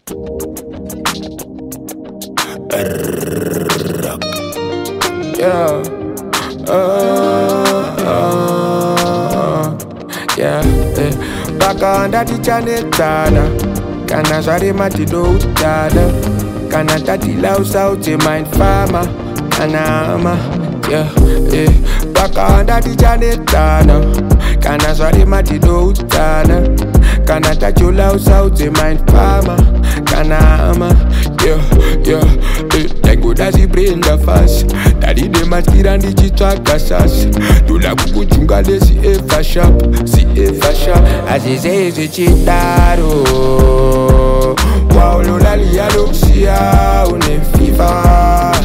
Yeah. Yeah. Baka ndati chanetana kana zwari matido utana kana tati lausa uti mind farmer kana ama yeah. Baka ndati chanetana kana zwari matido utana kana tati lausa uti mind farmer kana ama yeah. Tengo dazi brenda fast Daddy de matira ndichitsvaga sasa Toda kukuchunga lesi eva sharp Azize zvichidaro Waulolalia lokusiya une fever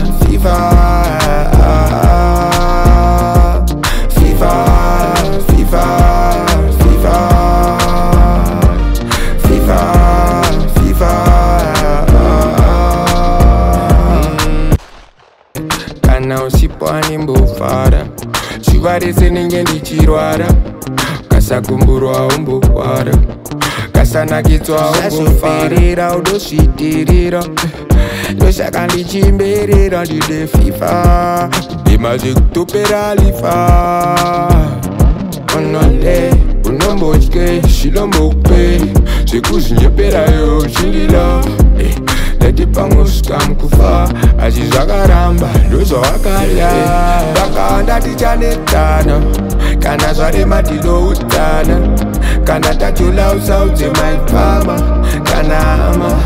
Kana usipwani mbufara Shivarese ninge ndichirwara Kasakumburwa umbufara Kasanakidzwa umbufara udosvitirira Ndoshaka ndichimberera ndide FIFA Ndimaze kutopera lifa Onole unombotye shilombokupe Zvekuzinyeperayo shindila Leti pangosvika mukufa asi zvakaramba ndozvawakaya Baka ndati chanetana kana zvare matido utana kana tacholausa udze mind farmer kana ama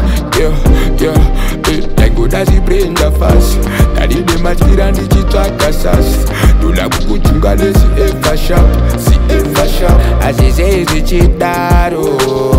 Tengoda zibrenda fast Dadide matira ndichitsvaga sasa Toda kukuchunga lesi eva sharp Azize zvichidaro